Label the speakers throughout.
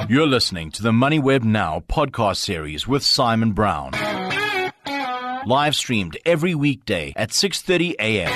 Speaker 1: You're listening to the MoneyWeb Now podcast series with Simon Brown. Live streamed every weekday at 6:30 a.m.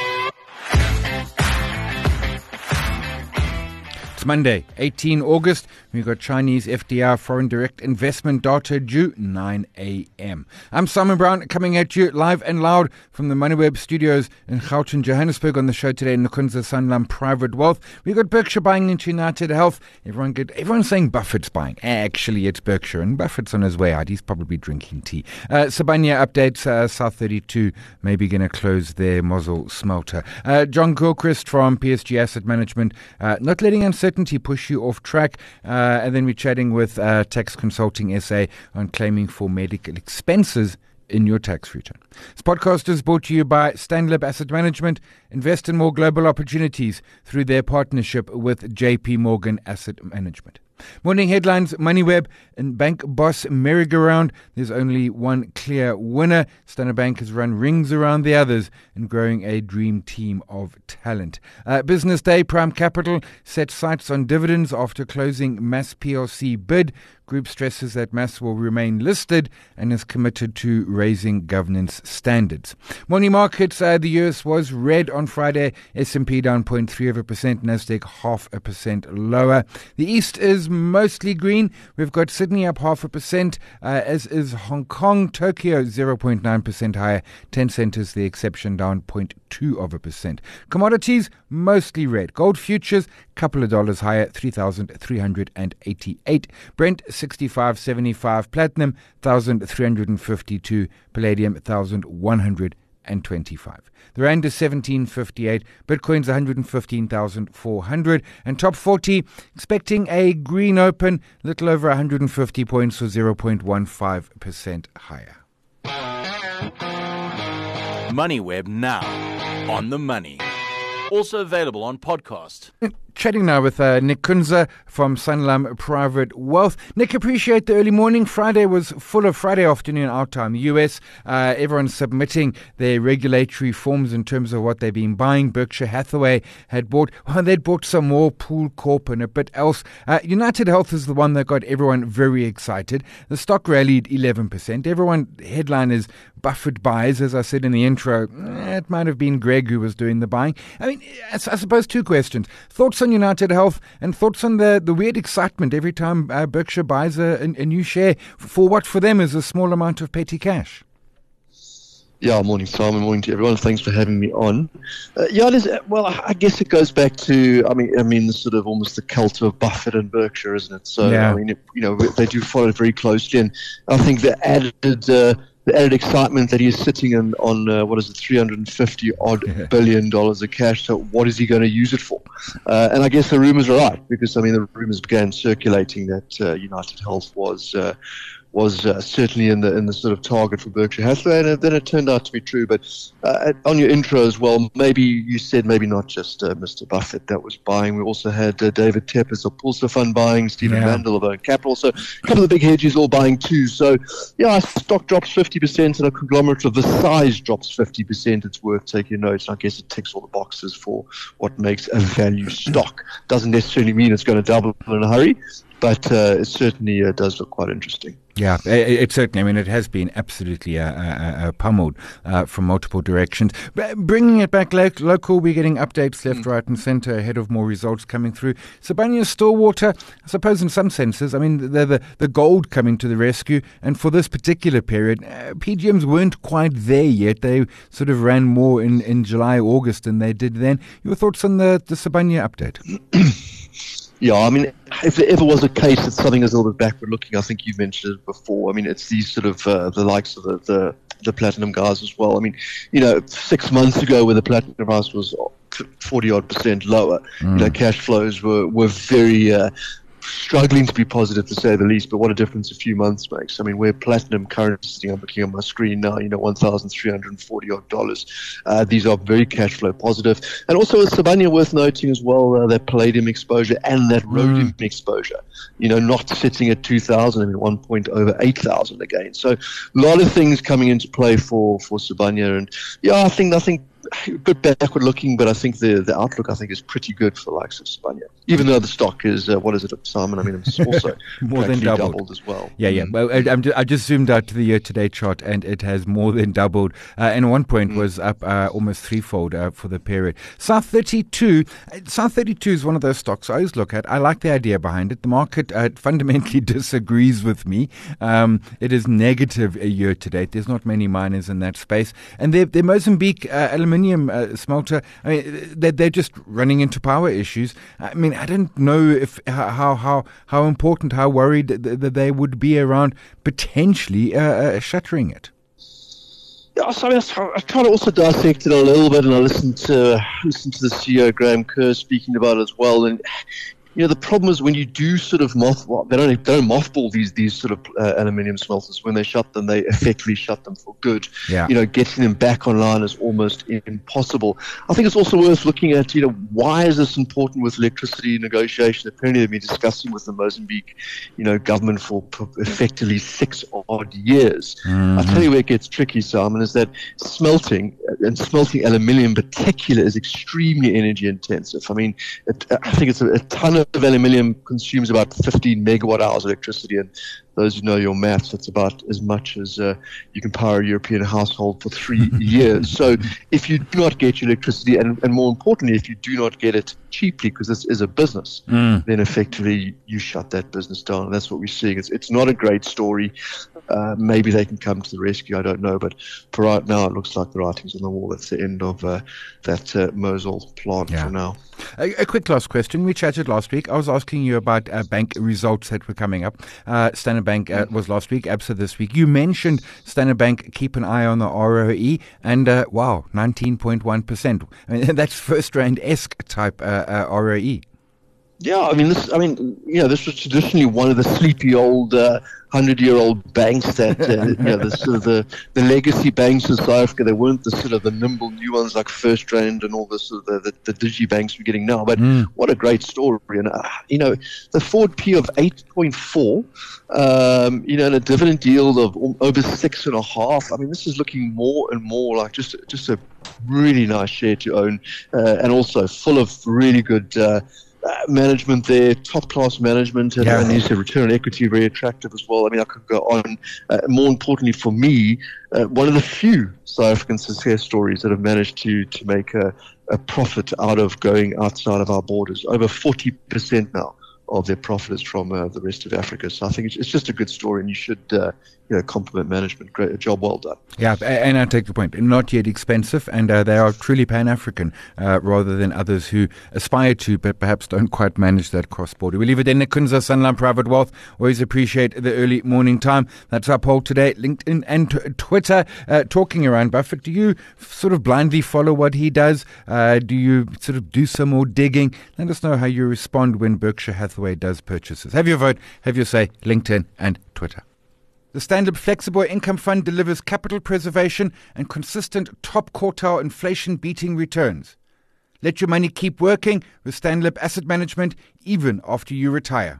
Speaker 2: It's Monday, 18 August. We've got Chinese FDI foreign direct investment data due 9 a.m. I'm Simon Brown, coming at you live and loud from the MoneyWeb studios in Gauteng, Johannesburg. On the show today, Nkunza Sanlam Private Wealth. We've got Berkshire buying into United Health. Everyone's saying Buffett's buying. Actually, it's Berkshire, and Buffett's on his way out. He's probably drinking tea. Sibanye updates, South 32 maybe going to close their Mosul smelter. John Gilchrist from PSG Asset Management, not letting uncertainty push you off track. And then we're chatting with Tax Consulting SA on claiming for medical expenses in your tax return. This podcast is brought to you by Stanlib Asset Management. Invest in more global opportunities through their partnership with JP Morgan Asset Management. Morning headlines, MoneyWeb and Bank Boss merry-go-round. There's only one clear winner. Standard Bank has run rings around the others in growing a dream team of talent. Business Day, Prime Capital set sights on dividends after closing Mass PLC bid. Group stresses that Mass will remain listed and is committed to raising governance standards. Morning markets, the US was red on Friday. S&P down 0.3%, Nasdaq 0.5% lower. The East is mostly green. We've got Sydney up 0.5%, as is Hong Kong. Tokyo 0.9% higher. Tencent is the exception, down 0.2%. Commodities mostly red. Gold futures couple of dollars higher, 3,388. Brent 65.75. Platinum 1,352. Palladium 1,125. The rand is 17.58. Bitcoin's 115,400. And top 40 expecting a green open, little over 150 points or 0.15% higher.
Speaker 1: MoneyWeb Now, on the money. Also available on podcast.
Speaker 2: Chatting now with Nick Kunza from Sanlam Private Wealth. Nick, appreciate the early morning. Friday was full of Friday afternoon our time. The US, everyone's submitting their regulatory forms in terms of what they've been buying. Berkshire Hathaway they'd bought some more, Pool Corp and a bit else. United Health is the one that got everyone very excited. The stock rallied 11%. Headline is Buffett buys, as I said in the intro. It might have been Greg who was doing the buying. I mean, I suppose two questions. Thoughts on United Health and thoughts on the weird excitement every time Berkshire buys a new share for what for them is a small amount of petty cash.
Speaker 3: Yeah, morning Simon, morning to everyone. Thanks for having me on. I guess it goes back to, the sort of almost the cult of Buffett and Berkshire, isn't it? So, yeah. They do follow it very closely, and I think the added excitement that he's sitting on $350 billion of cash. So what is he going to use it for? And I guess the rumors are right, because the rumors began circulating that United Health was certainly in the sort of target for Berkshire Hathaway, and then it turned out to be true. But on your intro as well, maybe you said maybe not just Mr. Buffett that was buying. We also had David Tepes of Pulsar Fund buying, Stephen Mandel of Own Capital. So a couple of the big hedges all buying too. So stock drops 50% and a conglomerate of the size drops 50%. It's worth taking note. I guess it ticks all the boxes for what makes a value stock. Doesn't necessarily mean it's going to double in a hurry, but it certainly does look quite interesting.
Speaker 2: Yeah, it certainly, it has been absolutely pummeled from multiple directions. But bringing it back local, we're getting updates left, right and centre ahead of more results coming through. Sibanye Stillwater, I suppose in some senses, they're the gold coming to the rescue. And for this particular period, PGMs weren't quite there yet. They sort of ran more in July, August than they did then. Your thoughts on the Sibanye update?
Speaker 3: Yeah, if there ever was a case that something is a little bit backward looking, I think you've mentioned it before. It's these sort of the likes of the platinum guys as well. 6 months ago when the platinum price was 40% lower, cash flows were very struggling to be positive, to say the least, but what a difference a few months makes. Where platinum currently sitting, I'm looking on my screen now, $1,340. These are very cash flow positive. And also with Sibanye, worth noting as well, that palladium exposure and that rhodium exposure, not sitting at 2,000, 1 point over 8,000 again. So a lot of things coming into play for Sibanye. And I think a bit backward looking, but I think the outlook is pretty good for the likes of Spania. Even though the stock is what is it, Simon? I mean, it's also
Speaker 2: more than doubled
Speaker 3: as well.
Speaker 2: Yeah. Well, I just zoomed out to the year-to-date chart, and it has more than doubled. And at one point was up almost threefold for the period. South 32 is one of those stocks I always look at. I like the idea behind it. The market fundamentally disagrees with me. It is negative a year to date. There's not many miners in that space, and their Mozambique aluminium smelter, I mean, they're just running into power issues. I mean, I don't know if how important, how worried that they would be around potentially shuttering it.
Speaker 3: Yeah, so I try to also dissect it a little bit, and I listened to the CEO Graham Kerr speaking about it as well. And the problem is when you do sort of they don't mothball these sort of aluminium smelters. When they shut them, they effectively shut them for good.
Speaker 2: Yeah.
Speaker 3: Getting them back online is almost impossible. I think it's also worth looking at, why is this important with electricity negotiation? Apparently they've been discussing with the Mozambique, government for effectively 6 odd years.
Speaker 2: Mm-hmm.
Speaker 3: I tell you where it gets tricky, Simon, is that smelting aluminium in particular is extremely energy intensive. I mean, I think it's a ton of aluminium consumes about 15 megawatt hours of electricity, and those who know your maths, that's about as much as you can power a European household for 3 years. So if you do not get your electricity, and more importantly, if you do not get it cheaply, because this is a business, then effectively you shut that business down. And that's what we're seeing. It's not a great story. Maybe they can come to the rescue, I don't know. But for right now, it looks like the writing's on the wall. That's the end of that Mosul plant for now.
Speaker 2: A quick last question. We chatted last week. I was asking you about bank results that were coming up. Standard Bank was last week, ABSA this week. You mentioned Standard Bank, keep an eye on the ROE, and 19.1%. I mean, that's First Rand-esque type ROE.
Speaker 3: Yeah, this was traditionally one of the sleepy old 100-year-old banks that the legacy banks in South Africa. They weren't the sort of the nimble new ones like First Rand and all this the digi banks we're getting now. But what a great story! And the forward P of 8.4, and a dividend yield of over 6.5. I mean, this is looking more and more like just a really nice share to own, and also full of really good. Management there, top-class management, and you said return on equity very attractive as well. I mean, I could go on. More importantly for me, one of the few South African success stories that have managed to make a profit out of going outside of our borders. Over 40% now of their profit is from the rest of Africa. So I think it's just a good story, and you should compliment management. Great job, well done.
Speaker 2: Yeah, and I take the point. Not yet expensive, and they are truly Pan-African rather than others who aspire to, but perhaps don't quite manage that cross-border. We leave it in. Nikunza, Sanlam Private Wealth. Always appreciate the early morning time. That's our poll today. LinkedIn and Twitter. Talking around Buffett, do you sort of blindly follow what he does? Do you sort of do some more digging? Let us know how you respond when Berkshire Hathaway does purchases. Have your vote, have your say. LinkedIn and Twitter. The Standard Flexible Income Fund delivers capital preservation and consistent top quartile inflation-beating returns. Let your money keep working with Stanlib Asset Management even after you retire.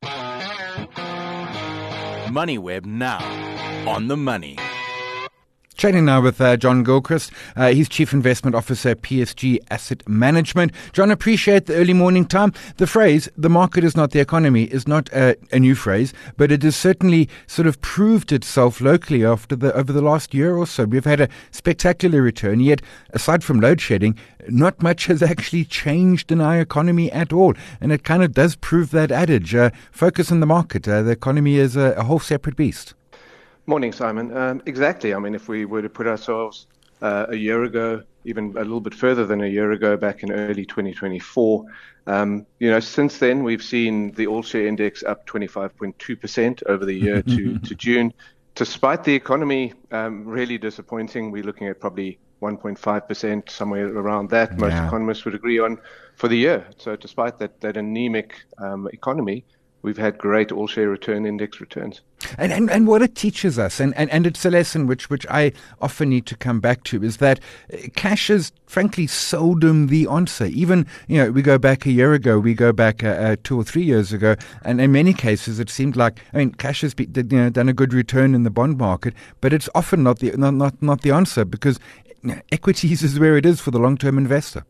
Speaker 1: MoneyWeb now on the money.
Speaker 2: Chatting now with John Gilchrist. He's Chief Investment Officer at PSG Asset Management. John, appreciate the early morning time. The phrase, the market is not the economy, is not a new phrase, but it has certainly sort of proved itself locally over the last year or so. We've had a spectacular return, yet aside from load shedding, not much has actually changed in our economy at all. And it kind of does prove that adage, focus on the market. The economy is a whole separate beast.
Speaker 4: Morning, Simon. Exactly. I mean, if we were to put ourselves a year ago, even a little bit further than a year ago, back in early 2024, since then we've seen the all-share index up 25.2% over the year to June. Despite the economy really disappointing, we're looking at probably 1.5%, somewhere around that. Most economists would agree on for the year. So despite that anemic economy, we've had great all-share return index returns.
Speaker 2: And what it teaches us, and it's a lesson which I often need to come back to, is that cash is frankly seldom the answer. Even, we go back a year ago, we go back 2 or 3 years ago, and in many cases it seemed like, cash has done a good return in the bond market, but it's often not the answer, because equities is where it is for the long-term investor.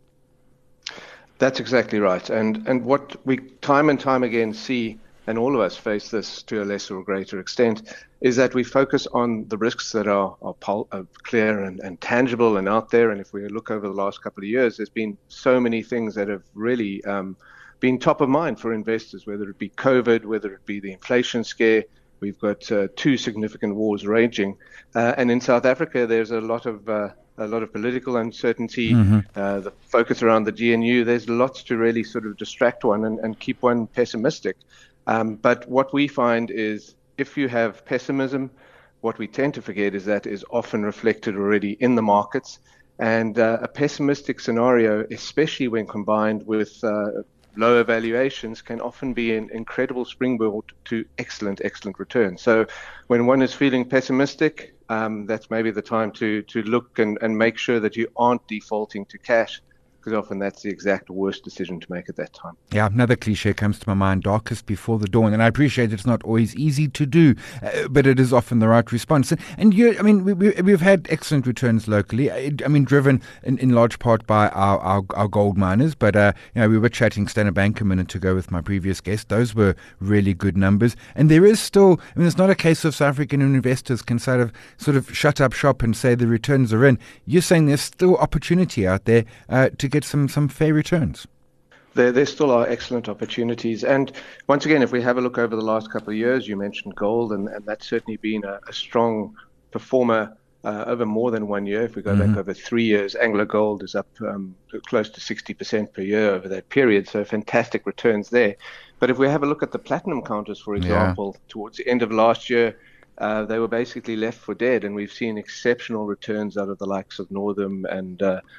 Speaker 4: That's exactly right. And what we time and time again see, and all of us face this to a lesser or greater extent, is that we focus on the risks that are clear and tangible and out there. And if we look over the last couple of years, there's been so many things that have really been top of mind for investors, whether it be COVID, whether it be the inflation scare. We've got two significant wars raging. And in South Africa, there's a lot of political uncertainty, the focus around the GNU. There's lots to really sort of distract one and keep one pessimistic. But what we find is if you have pessimism, what we tend to forget is that is often reflected already in the markets. And a pessimistic scenario, especially when combined with lower valuations, can often be an incredible springboard to excellent returns. So when one is feeling pessimistic, that's maybe the time to look and make sure that you aren't defaulting to cash, because often that's the exact worst decision to make at that time.
Speaker 2: Yeah, another cliche comes to my mind, darkest before the dawn. And I appreciate it's not always easy to do, but it is often the right response. And we've had excellent returns locally, driven in large part by our gold miners. But, we were chatting Standard Bank a minute ago with my previous guest. Those were really good numbers. And there is still, it's not a case of South African investors can sort of shut up shop and say the returns are in. You're saying there's still opportunity out there to get some fair returns.
Speaker 4: There still are excellent opportunities. And once again, if we have a look over the last couple of years, you mentioned gold, and that's certainly been a strong performer over more than 1 year. If we go back over 3 years, Anglo Gold is up close to 60% per year over that period. So fantastic returns there. But if we have a look at the platinum counters, for example, towards the end of last year, they were basically left for dead. And we've seen exceptional returns out of the likes of Northam and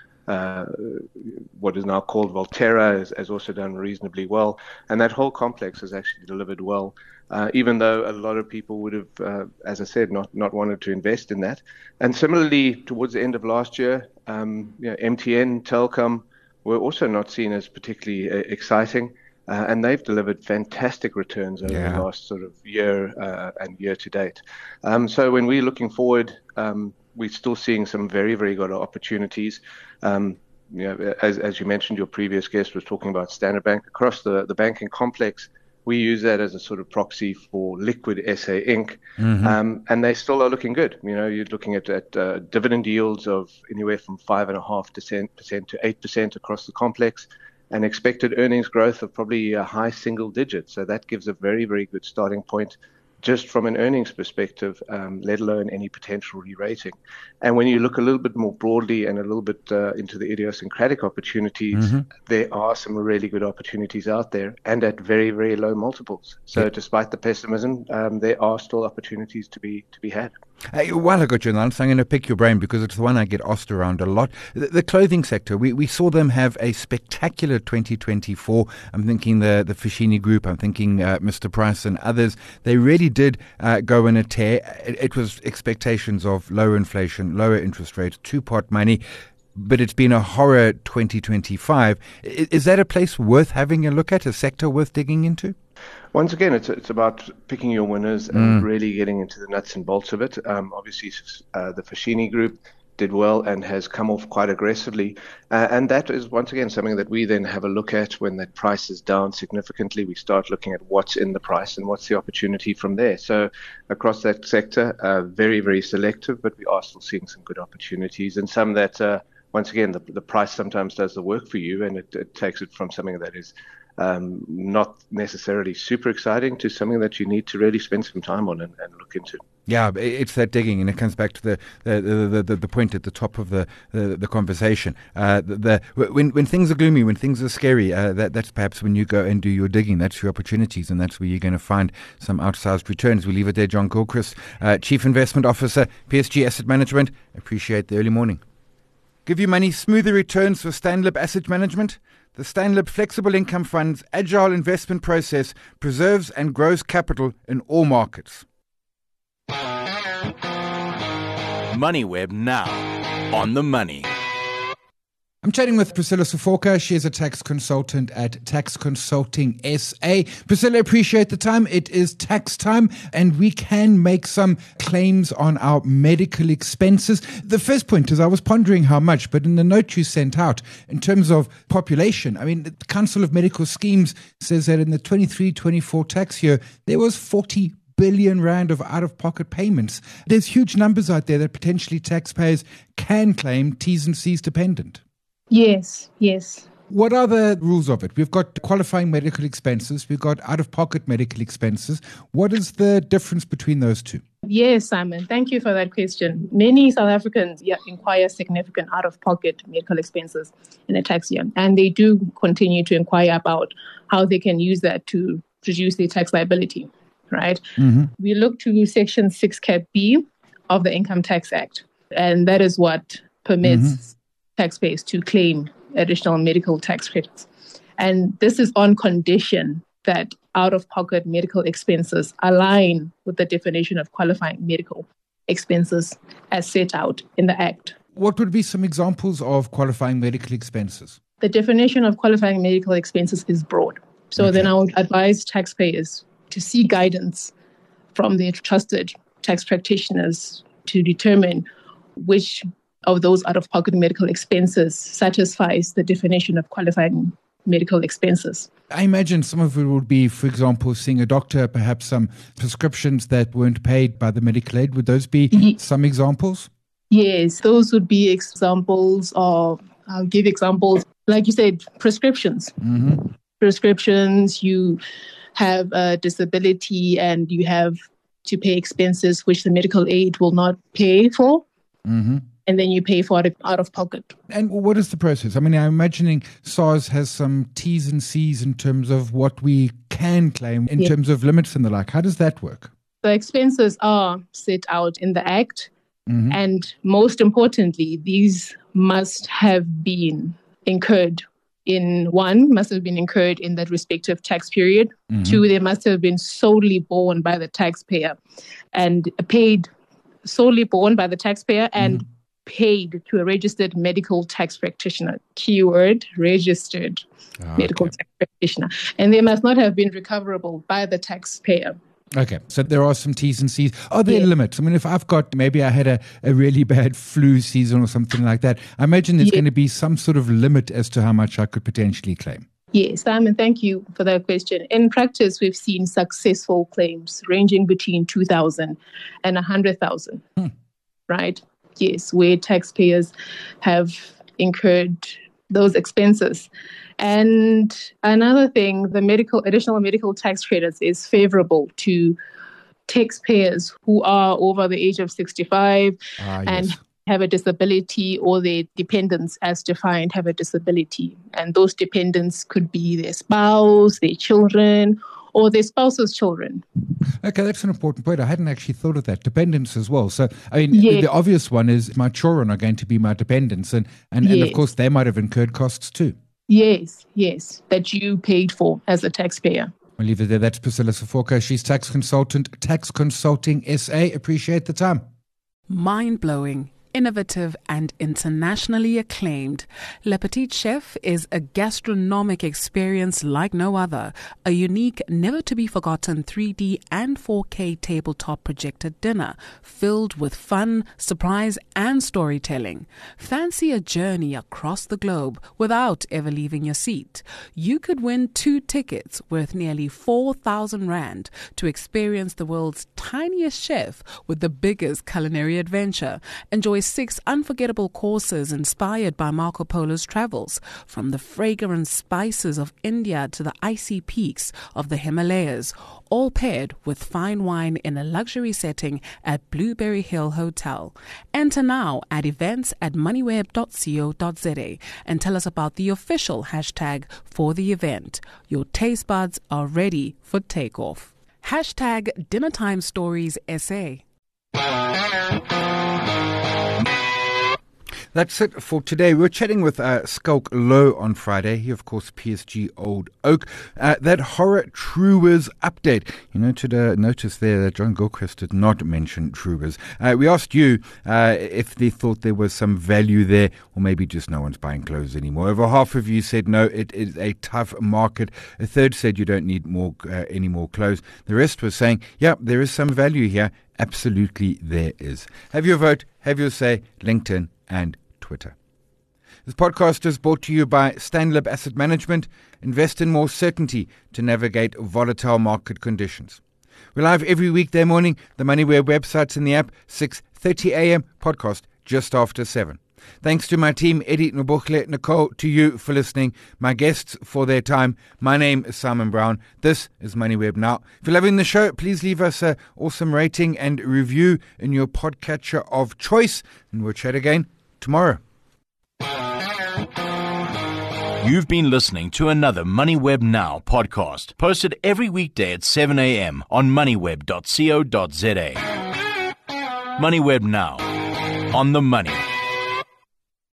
Speaker 4: what is now called Valterra has also done reasonably well, and that whole complex has actually delivered well, even though a lot of people would have, as I said, not wanted to invest in that. And similarly, towards the end of last year, MTN, Telkom were also not seen as particularly exciting, and they've delivered fantastic returns over the last sort of year and year to date. So when we're looking forward, we're still seeing some very, very good opportunities. As you mentioned, your previous guest was talking about Standard Bank. Across the banking complex, we use that as a sort of proxy for liquid SA Inc. And they still are looking good. You're looking at dividend yields of anywhere from 5.5% to 8% across the complex, and expected earnings growth of probably a high single digit. So that gives a very, very good starting point just from an earnings perspective, let alone any potential re-rating. And when you look a little bit more broadly and a little bit into the idiosyncratic opportunities, there are some really good opportunities out there and at very, very low multiples. So despite the pessimism, there are still opportunities to be had.
Speaker 2: While I got you on, so I'm going to pick your brain because it's the one I get asked around a lot. The clothing sector, we saw them have a spectacular 2024. I'm thinking the Foschini Group, I'm thinking Mr. Price and others. They really did go in a tear. It was expectations of lower inflation, lower interest rates, two-pot money. But it's been a horror 2025. Is that a place worth having a look at, a sector worth digging into?
Speaker 4: Once again, it's about picking your winners and really getting into the nuts and bolts of it. Obviously, the Foschini Group did well and has come off quite aggressively. And that is, once again, something that we then have a look at when that price is down significantly. We start looking at what's in the price and what's the opportunity from there. So across that sector, very, very selective, but we are still seeing some good opportunities and some that, once again, the price sometimes does the work for you, and it takes it from something that is not necessarily super exciting to something that you need to really spend some time on and look into.
Speaker 2: Yeah, it's that digging, and it comes back to the point at the top of the conversation. When things are gloomy, when things are scary, that's perhaps when you go and do your digging. That's your opportunities, and that's where you're going to find some outsized returns. We leave it there. John Gilchrist, Chief Investment Officer, PSG Asset Management. Appreciate the early morning. Give you money, smoother returns for Stanlib Asset Management. The Stanlib Flexible Income Fund's agile investment process preserves and grows capital in all markets.
Speaker 1: MoneyWeb now, on the money.
Speaker 2: I'm chatting with Priscilla Sofoka. She is a tax consultant at Tax Consulting SA. Priscilla, appreciate the time. It is tax time and we can make some claims on our medical expenses. The first point is I was pondering how much, but in the note you sent out, in terms of population, I mean, the Council of Medical Schemes says that in the 23-24 tax year, there was 40 billion rand of out-of-pocket payments. There's huge numbers out there that potentially taxpayers can claim T's and C's dependent.
Speaker 5: Yes.
Speaker 2: What are the rules of it? We've got qualifying medical expenses. We've got out-of-pocket medical expenses. What is the difference between those two?
Speaker 5: Yes, Simon. Thank you for that question. Many South Africans inquire significant out-of-pocket medical expenses in a tax year, and they do continue to inquire about how they can use that to reduce their tax liability, right? Mm-hmm. We look to Section 6 Cap B of the Income Tax Act, and that is what permits taxpayers to claim additional medical tax credits. And this is on condition that out-of-pocket medical expenses align with the definition of qualifying medical expenses as set out in the Act.
Speaker 2: What would be some examples of qualifying medical expenses?
Speaker 5: The definition of qualifying medical expenses is broad. So then I would advise taxpayers to seek guidance from their trusted tax practitioners to determine which of those out-of-pocket medical expenses satisfies the definition of qualifying medical expenses.
Speaker 2: I imagine some of it would be, for example, seeing a doctor, perhaps some prescriptions that weren't paid by the medical aid. Would those be some examples?
Speaker 5: Yes, those would be examples of, I'll give examples, like you said, prescriptions. Mm-hmm. Prescriptions, you have a disability and you have to pay expenses which the medical aid will not pay for. Mm-hmm. And then you pay for it out of pocket.
Speaker 2: And what is the process? I mean, I'm imagining SARS has some T's and C's in terms of what we can claim, in terms of limits and the like. How does that work?
Speaker 5: The expenses are set out in the Act. Mm-hmm. And most importantly, these must have been incurred must have been incurred in that respective tax period. Mm-hmm. 2, they must have been solely borne by the taxpayer and paid solely borne by the taxpayer and paid to a registered medical tax practitioner. Keyword, registered medical tax practitioner. And they must not have been recoverable by the taxpayer.
Speaker 2: Okay, so there are some T's and C's. Are there limits? I mean, if maybe I had a really bad flu season or something like that, I imagine there's going to be some sort of limit as to how much I could potentially claim.
Speaker 5: Yes, Simon, thank you for that question. In practice, we've seen successful claims ranging between 2,000 and 100,000, right? Yes, where taxpayers have incurred those expenses. And another thing, the additional medical tax credits is favorable to taxpayers who are over the age of 65 and have a disability, or their dependents as defined have a disability. And those dependents could be their spouse, their children, or their spouse's children.
Speaker 2: Okay, that's an important point. I hadn't actually thought of that. Dependents as well. So, I mean, the obvious one is my children are going to be my dependents. And of course, they might have incurred costs too.
Speaker 5: Yes, that you paid for as a taxpayer.
Speaker 2: I'll leave it there. That's Priscilla Sofoka. She's tax consultant, Tax Consulting SA. Appreciate the time.
Speaker 6: Mind-blowing, innovative and internationally acclaimed, Le Petit Chef is a gastronomic experience like no other, a unique, never-to-be-forgotten 3D and 4K tabletop projected dinner filled with fun, surprise and storytelling. Fancy a journey across the globe without ever leaving your seat. You could win 2 tickets worth nearly 4,000 Rand to experience the world's tiniest chef with the biggest culinary adventure. Enjoy 6 unforgettable courses inspired by Marco Polo's travels, from the fragrant spices of India to the icy peaks of the Himalayas, all paired with fine wine in a luxury setting at Blueberry Hill Hotel. Enter now at events@moneyweb.co.za and tell us about the official hashtag for the event. Your taste buds are ready for takeoff. Hashtag Dinnertime Stories SA.
Speaker 2: That's it for today. We were chatting with Skulk Low on Friday. He, of course, PSG Old Oak. That horror Truworths update. You notice there that John Gilchrist did not mention Truworths. We asked you if they thought there was some value there, or maybe just no one's buying clothes anymore. Over half of you said no, it is a tough market. A third said you don't need any more clothes. The rest was saying, yeah, there is some value here. Absolutely there is. Have your vote, have your say, LinkedIn and Twitter. This podcast is brought to you by Stanlib Asset Management. Invest in more certainty to navigate volatile market conditions. We're live every weekday morning. The MoneyWeb website's in the app, 6:30 a.m. podcast just after 7. Thanks to my team, Eddie, Nobukhle, Nicole, to you for listening, my guests for their time. My name is Simon Brown. This is MoneyWeb Now. If you're loving the show, please leave us an awesome rating and review in your podcatcher of choice. And we'll chat again tomorrow.
Speaker 1: You've been listening to another MoneyWeb Now podcast, posted every weekday at 7 a.m. on moneyweb.co.za. MoneyWeb Now, on the money.